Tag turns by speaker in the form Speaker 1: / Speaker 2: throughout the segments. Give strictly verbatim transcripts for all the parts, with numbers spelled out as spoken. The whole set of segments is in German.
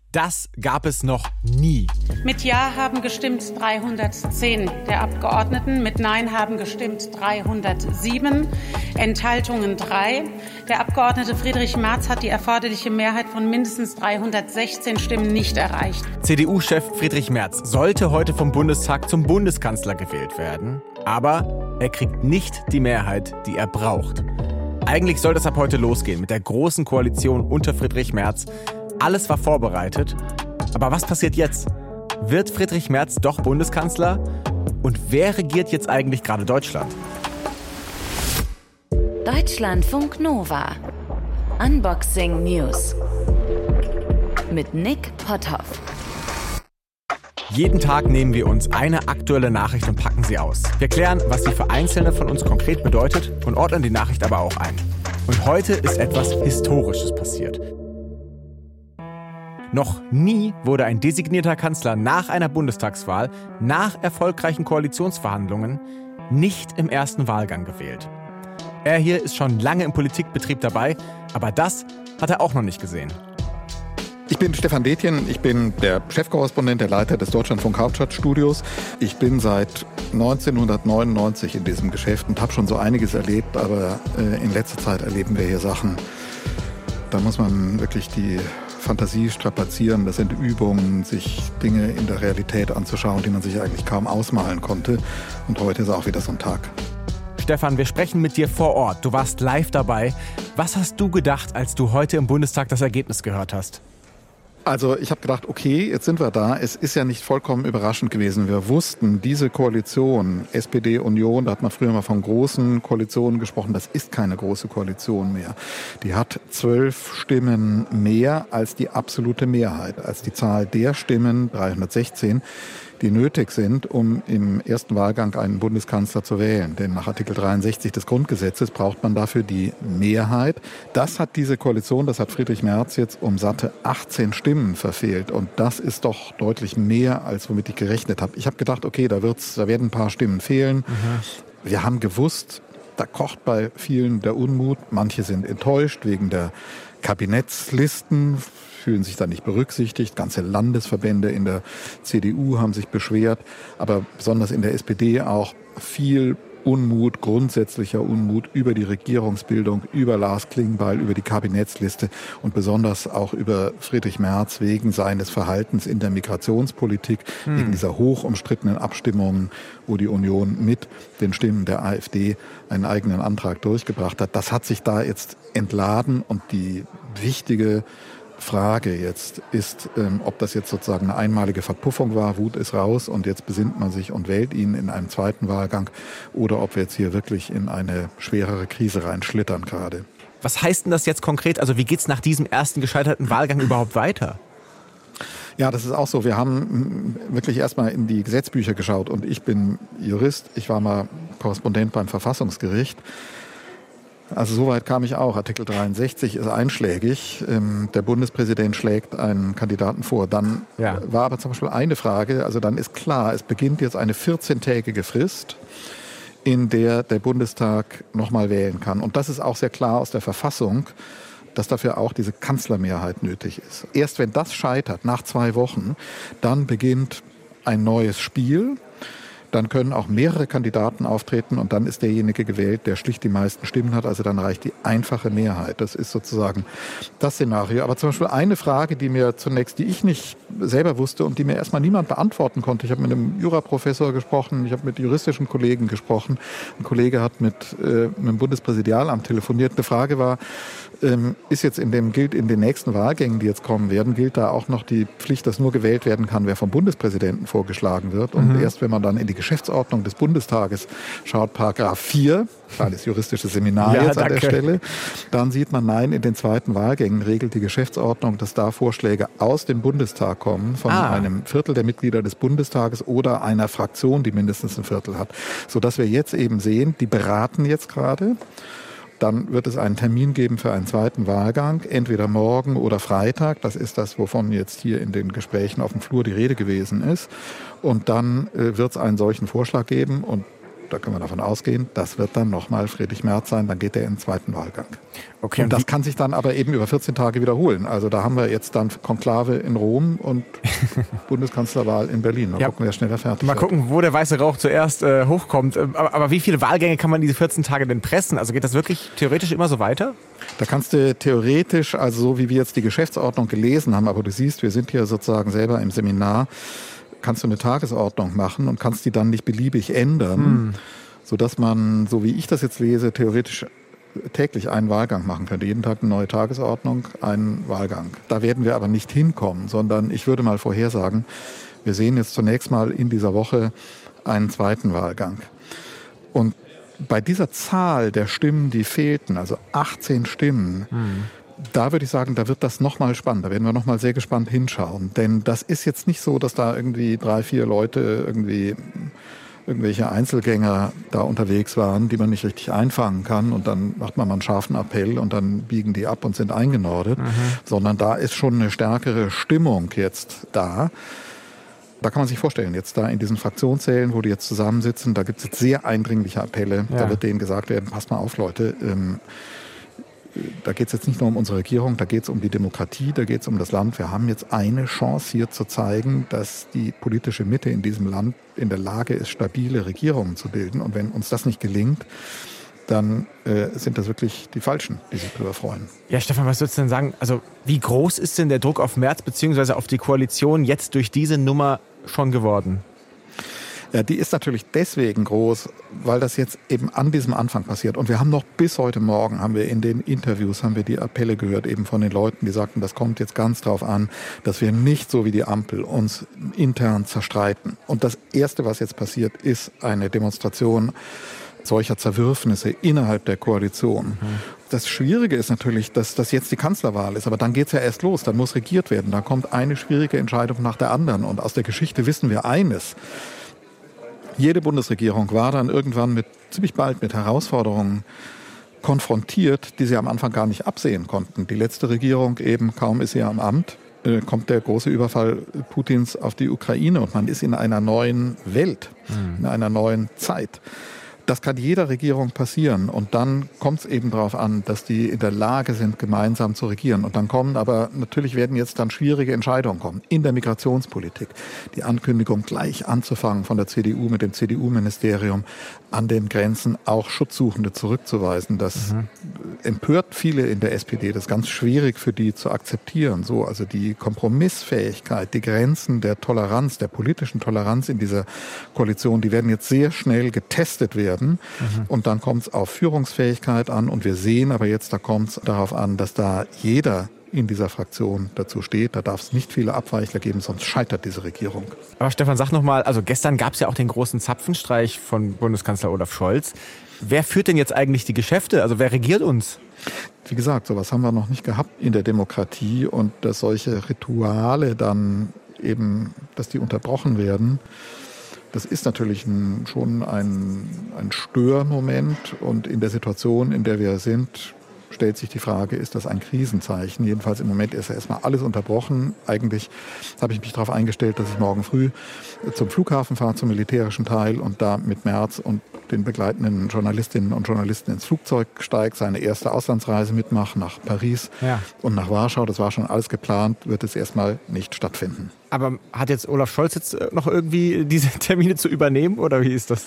Speaker 1: Das gab es noch nie.
Speaker 2: Mit Ja haben gestimmt dreihundertzehn der Abgeordneten, mit Nein haben gestimmt dreihundertsieben, Enthaltungen drei. Der Abgeordnete Friedrich Merz hat die erforderliche Mehrheit von mindestens dreihundertsechzehn Stimmen nicht erreicht.
Speaker 1: C D U-Chef Friedrich Merz sollte heute vom Bundestag zum Bundeskanzler gewählt werden. Aber er kriegt nicht die Mehrheit, die er braucht. Eigentlich soll das ab heute losgehen mit der großen Koalition unter Friedrich Merz. Alles war vorbereitet. Aber was passiert jetzt? Wird Friedrich Merz doch Bundeskanzler? Und wer regiert jetzt eigentlich gerade Deutschland?
Speaker 3: Deutschlandfunk Nova. Unboxing News. Mit Nick Potthoff.
Speaker 1: Jeden Tag nehmen wir uns eine aktuelle Nachricht und packen sie aus. Wir klären, was sie für Einzelne von uns konkret bedeutet und ordnen die Nachricht aber auch ein. Und heute ist etwas Historisches passiert. Noch nie wurde ein designierter Kanzler nach einer Bundestagswahl, nach erfolgreichen Koalitionsverhandlungen, nicht im ersten Wahlgang gewählt. Er hier ist schon lange im Politikbetrieb dabei, aber das hat er auch noch nicht gesehen.
Speaker 4: Ich bin Stefan Detjen, ich bin der Chefkorrespondent, der Leiter des Deutschlandfunk Hauptstadtstudios. Ich bin seit neunzehnhundertneunundneunzig in diesem Geschäft und habe schon so einiges erlebt, aber äh, in letzter Zeit erleben wir hier Sachen, da muss man wirklich die Fantasie strapazieren. Das sind Übungen, sich Dinge in der Realität anzuschauen, die man sich eigentlich kaum ausmalen konnte. Und heute ist auch wieder so ein Tag.
Speaker 1: Stefan, wir sprechen mit dir vor Ort. Du warst live dabei. Was hast du gedacht, als du heute im Bundestag das Ergebnis gehört hast?
Speaker 4: Also ich habe gedacht, okay, jetzt sind wir da. Es ist ja nicht vollkommen überraschend gewesen. Wir wussten, diese Koalition, S P D, Union, da hat man früher mal von großen Koalitionen gesprochen, das ist keine große Koalition mehr. Die hat zwölf Stimmen mehr als die absolute Mehrheit, als die Zahl der Stimmen, dreihundertsechzehn, die nötig sind, um im ersten Wahlgang einen Bundeskanzler zu wählen. Denn nach Artikel dreiundsechzig des Grundgesetzes braucht man dafür die Mehrheit. Das hat diese Koalition, das hat Friedrich Merz jetzt um satte achtzehn Stimmen verfehlt. Und das ist doch deutlich mehr, als womit ich gerechnet habe. Ich habe gedacht, okay, da, wird's, da werden ein paar Stimmen fehlen. Mhm. Wir haben gewusst, da kocht bei vielen der Unmut. Manche sind enttäuscht wegen der Kabinettslisten, fühlen sich da nicht berücksichtigt. Ganze Landesverbände in der C D U haben sich beschwert, aber besonders in der S P D auch viel Unmut, grundsätzlicher Unmut über die Regierungsbildung, über Lars Klingbeil, über die Kabinettsliste und besonders auch über Friedrich Merz wegen seines Verhaltens in der Migrationspolitik, hm. wegen dieser hoch umstrittenen Abstimmungen, wo die Union mit den Stimmen der AfD einen eigenen Antrag durchgebracht hat. Das hat sich da jetzt entladen und die wichtige Frage jetzt ist, ähm, ob das jetzt sozusagen eine einmalige Verpuffung war, Wut ist raus und jetzt besinnt man sich und wählt ihn in einem zweiten Wahlgang oder ob wir jetzt hier wirklich in eine schwerere Krise reinschlittern gerade.
Speaker 1: Was heißt denn das jetzt konkret? Also wie geht's nach diesem ersten gescheiterten Wahlgang überhaupt weiter?
Speaker 4: Ja, das ist auch so. Wir haben wirklich erstmal in die Gesetzbücher geschaut und ich bin Jurist, ich war mal Korrespondent beim Verfassungsgericht. Also soweit kam ich auch. Artikel dreiundsechzig ist einschlägig. Der Bundespräsident schlägt einen Kandidaten vor. Dann ja. war aber zum Beispiel eine Frage, also dann ist klar, es beginnt jetzt eine vierzehntägige Frist, in der der Bundestag nochmal wählen kann. Und das ist auch sehr klar aus der Verfassung, dass dafür auch diese Kanzlermehrheit nötig ist. Erst wenn das scheitert, nach zwei Wochen, dann beginnt ein neues Spiel. Dann können auch mehrere Kandidaten auftreten und dann ist derjenige gewählt, der schlicht die meisten Stimmen hat. Also dann reicht die einfache Mehrheit. Das ist sozusagen das Szenario. Aber zum Beispiel eine Frage, die mir zunächst, die ich nicht selber wusste und die mir erstmal niemand beantworten konnte. Ich habe mit einem Juraprofessor gesprochen, ich habe mit juristischen Kollegen gesprochen. Ein Kollege hat mit, äh, mit dem Bundespräsidialamt telefoniert. Eine Frage war, ähm, ist jetzt in dem, gilt in den nächsten Wahlgängen, die jetzt kommen werden, gilt da auch noch die Pflicht, dass nur gewählt werden kann, wer vom Bundespräsidenten vorgeschlagen wird. Und mhm. erst wenn man dann in die Geschäftsordnung des Bundestages schaut, Paragraph vier, kleines juristisches Seminar ja, jetzt an danke. der Stelle, dann sieht man, nein, in den zweiten Wahlgängen regelt die Geschäftsordnung, dass da Vorschläge aus dem Bundestag kommen, von ah. einem Viertel der Mitglieder des Bundestages oder einer Fraktion, die mindestens ein Viertel hat. Sodass wir jetzt eben sehen, die beraten jetzt gerade. Dann wird es einen Termin geben für einen zweiten Wahlgang, entweder morgen oder Freitag. Das ist das, wovon jetzt hier in den Gesprächen auf dem Flur die Rede gewesen ist. Und dann äh, wird es einen solchen Vorschlag geben. Und da können wir davon ausgehen, das wird dann nochmal Friedrich Merz sein, dann geht er in den zweiten Wahlgang.
Speaker 1: Okay,
Speaker 4: und das kann sich dann aber eben über vierzehn Tage wiederholen. Also da haben wir jetzt dann Konklave in Rom und Bundeskanzlerwahl in Berlin. Mal ja. gucken, wer schneller fertig
Speaker 1: Mal
Speaker 4: wird.
Speaker 1: gucken, wo der weiße Rauch zuerst äh, hochkommt. Aber, aber wie viele Wahlgänge kann man diese vierzehn Tage denn pressen? Also geht das wirklich theoretisch immer so weiter?
Speaker 4: Da kannst du theoretisch, also so wie wir jetzt die Geschäftsordnung gelesen haben, aber du siehst, wir sind hier sozusagen selber im Seminar, kannst du eine Tagesordnung machen und kannst die dann nicht beliebig ändern, hm. sodass man, so wie ich das jetzt lese, theoretisch täglich einen Wahlgang machen könnte. Jeden Tag eine neue Tagesordnung, einen Wahlgang. Da werden wir aber nicht hinkommen, sondern ich würde mal vorhersagen, wir sehen jetzt zunächst mal in dieser Woche einen zweiten Wahlgang. Und bei dieser Zahl der Stimmen, die fehlten, also achtzehn Stimmen, hm. da würde ich sagen, da wird das nochmal spannend. Da werden wir nochmal sehr gespannt hinschauen. Denn das ist jetzt nicht so, dass da irgendwie drei, vier Leute irgendwie irgendwelche Einzelgänger da unterwegs waren, die man nicht richtig einfangen kann und dann macht man mal einen scharfen Appell und dann biegen die ab und sind eingenordet, mhm. sondern da ist schon eine stärkere Stimmung jetzt da. Da kann man sich vorstellen, jetzt da in diesen Fraktionszellen, wo die jetzt zusammensitzen, da gibt es jetzt sehr eindringliche Appelle. Ja. Da wird denen gesagt werden, passt mal auf, Leute, ähm, da geht es jetzt nicht nur um unsere Regierung, da geht es um die Demokratie, da geht es um das Land. Wir haben jetzt eine Chance hier zu zeigen, dass die politische Mitte in diesem Land in der Lage ist, stabile Regierungen zu bilden. Und wenn uns das nicht gelingt, dann äh, sind das wirklich die Falschen, die sich darüber freuen.
Speaker 1: Ja, Stefan, was würdest du denn sagen? Also wie groß ist denn der Druck auf Merz bzw. auf die Koalition jetzt durch diese Nummer schon geworden?
Speaker 4: Ja, die ist natürlich deswegen groß, weil das jetzt eben an diesem Anfang passiert. Und wir haben noch bis heute Morgen, haben wir in den Interviews, haben wir die Appelle gehört, eben von den Leuten, die sagten, das kommt jetzt ganz drauf an, dass wir nicht so wie die Ampel uns intern zerstreiten. Und das Erste, was jetzt passiert, ist eine Demonstration solcher Zerwürfnisse innerhalb der Koalition. Mhm. Das Schwierige ist natürlich, dass das jetzt die Kanzlerwahl ist, aber dann geht's ja erst los, dann muss regiert werden. Da kommt eine schwierige Entscheidung nach der anderen. Und aus der Geschichte wissen wir eines: Jede Bundesregierung war dann irgendwann mit, ziemlich bald mit Herausforderungen konfrontiert, die sie am Anfang gar nicht absehen konnten. Die letzte Regierung eben, kaum ist sie am Amt, äh, kommt der große Überfall Putins auf die Ukraine und man ist in einer neuen Welt, mhm. in einer neuen Zeit. Das kann jeder Regierung passieren und dann kommt es eben darauf an, dass die in der Lage sind, gemeinsam zu regieren. Und dann kommen aber, natürlich werden jetzt dann schwierige Entscheidungen kommen in der Migrationspolitik. Die Ankündigung, gleich anzufangen von der C D U mit dem C D U-Ministerium, an den Grenzen auch Schutzsuchende zurückzuweisen. Das mhm. empört viele in der S P D, das ist ganz schwierig für die zu akzeptieren. So, also die Kompromissfähigkeit, die Grenzen der Toleranz, der politischen Toleranz in dieser Koalition, die werden jetzt sehr schnell getestet werden. Mhm. Und dann kommt es auf Führungsfähigkeit an und wir sehen aber jetzt, da kommt es darauf an, dass da jeder in dieser Fraktion dazu steht. Da darf es nicht viele Abweichler geben, sonst scheitert diese Regierung.
Speaker 1: Aber Stefan, sag nochmal, also gestern gab es ja auch den großen Zapfenstreich von Bundeskanzler Olaf Scholz. Wer führt denn jetzt eigentlich die Geschäfte? Also wer regiert uns?
Speaker 4: Wie gesagt, sowas haben wir noch nicht gehabt in der Demokratie und dass solche Rituale dann eben, dass die unterbrochen werden, das ist natürlich ein, schon ein, ein Störmoment und in der Situation, in der wir sind, stellt sich die Frage, ist das ein Krisenzeichen? Jedenfalls im Moment ist ja erstmal alles unterbrochen. Eigentlich habe ich mich darauf eingestellt, dass ich morgen früh zum Flughafen fahre, zum militärischen Teil und da mit Merz und den begleitenden Journalistinnen und Journalisten ins Flugzeug steige, seine erste Auslandsreise mitmache nach Paris ja. und nach Warschau. Das war schon alles geplant, wird es erstmal nicht stattfinden.
Speaker 1: Aber hat jetzt Olaf Scholz jetzt noch irgendwie diese Termine zu übernehmen oder wie ist das?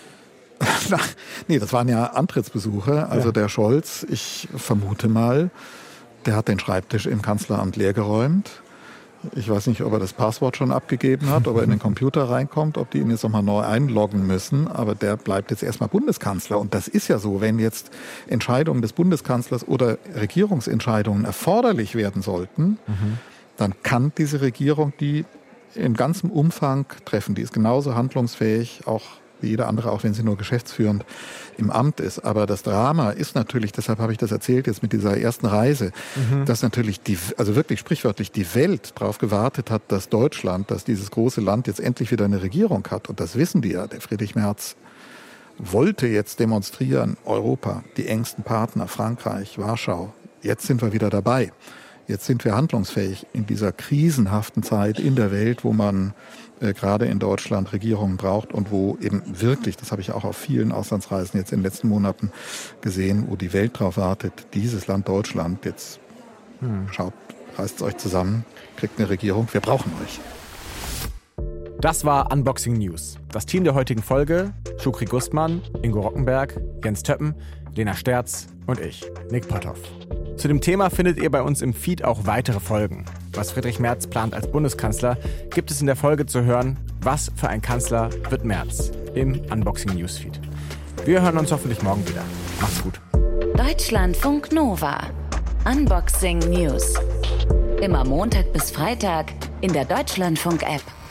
Speaker 4: Nee, das waren ja Antrittsbesuche. Also ja. der Scholz, ich vermute mal, der hat den Schreibtisch im Kanzleramt leergeräumt. Ich weiß nicht, ob er das Passwort schon abgegeben hat, ob er in den Computer reinkommt, ob die ihn jetzt nochmal neu einloggen müssen. Aber der bleibt jetzt erstmal Bundeskanzler. Und das ist ja so, wenn jetzt Entscheidungen des Bundeskanzlers oder Regierungsentscheidungen erforderlich werden sollten, mhm. dann kann diese Regierung die in ganzem Umfang treffen. Die ist genauso handlungsfähig, auch wie jeder andere, auch wenn sie nur geschäftsführend im Amt ist. Aber das Drama ist natürlich, deshalb habe ich das erzählt jetzt mit dieser ersten Reise, mhm. dass natürlich die, also wirklich sprichwörtlich die Welt darauf gewartet hat, dass Deutschland, dass dieses große Land jetzt endlich wieder eine Regierung hat. Und das wissen die ja. Der Friedrich Merz wollte jetzt demonstrieren, Europa, die engsten Partner, Frankreich, Warschau. Jetzt sind wir wieder dabei. Jetzt sind wir handlungsfähig in dieser krisenhaften Zeit in der Welt, wo man äh, gerade in Deutschland Regierungen braucht und wo eben wirklich, das habe ich auch auf vielen Auslandsreisen jetzt in den letzten Monaten gesehen, wo die Welt drauf wartet, dieses Land Deutschland, jetzt hm. schaut, reißt es euch zusammen, kriegt eine Regierung, wir brauchen euch.
Speaker 1: Das war Unboxing News. Das Team der heutigen Folge: Shukri Gustmann, Ingo Rockenberg, Jens Töppen, Lena Sterz und ich, Nick Potthoff. Zu dem Thema findet ihr bei uns im Feed auch weitere Folgen. Was Friedrich Merz plant als Bundeskanzler, gibt es in der Folge zu hören: Was für ein Kanzler wird Merz? Im Unboxing Newsfeed. Wir hören uns hoffentlich morgen wieder. Macht's gut.
Speaker 3: Deutschlandfunk Nova. Unboxing News. Immer Montag bis Freitag in der Deutschlandfunk-App.